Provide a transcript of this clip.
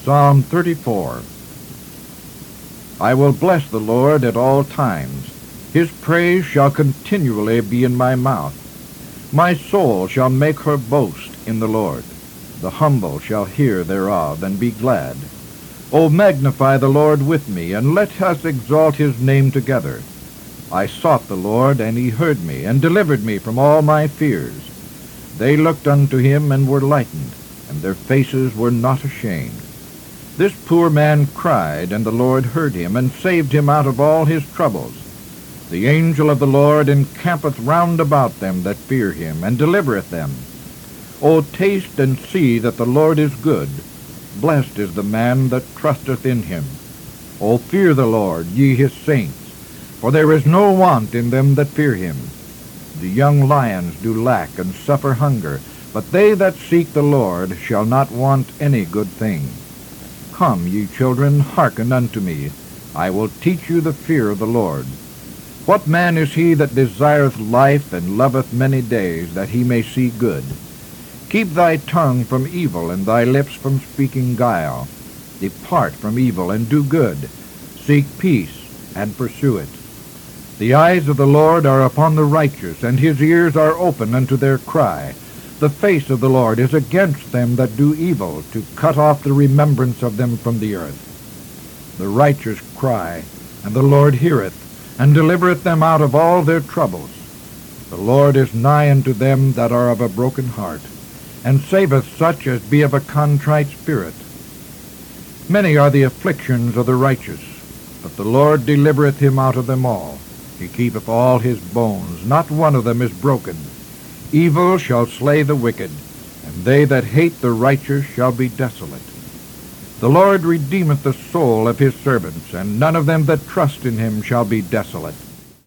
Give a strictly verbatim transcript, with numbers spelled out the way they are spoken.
Psalm thirty-four. I will bless the Lord at all times. His praise shall continually be in my mouth. My soul shall make her boast in the Lord. The humble shall hear thereof, and be glad. O magnify the Lord with me, and let us exalt his name together. I sought the Lord, and he heard me, and delivered me from all my fears. They looked unto him, and were lightened, and their faces were not ashamed. This poor man cried, and the Lord heard him, and saved him out of all his troubles. The angel of the Lord encampeth round about them that fear him, and delivereth them. O taste and see that the Lord is good. Blessed is the man that trusteth in him. O fear the Lord, ye his saints, for there is no want in them that fear him. The young lions do lack and suffer hunger, but they that seek the Lord shall not want any good thing. Come, ye children, hearken unto me. I will teach you the fear of the Lord. What man is he that desireth life, and loveth many days, that he may see good? Keep thy tongue from evil, and thy lips from speaking guile. Depart from evil, and do good. Seek peace, and pursue it. The eyes of the Lord are upon the righteous, and his ears are open unto their cry. The face of the Lord is against them that do evil, to cut off the remembrance of them from the earth. The righteous cry, and the Lord heareth, and delivereth them out of all their troubles. The Lord is nigh unto them that are of a broken heart, and saveth such as be of a contrite spirit. Many are the afflictions of the righteous, but the Lord delivereth him out of them all. He keepeth all his bones, not one of them is broken. Evil shall slay the wicked, and they that hate the righteous shall be desolate. The Lord redeemeth the soul of his servants, and none of them that trust in him shall be desolate.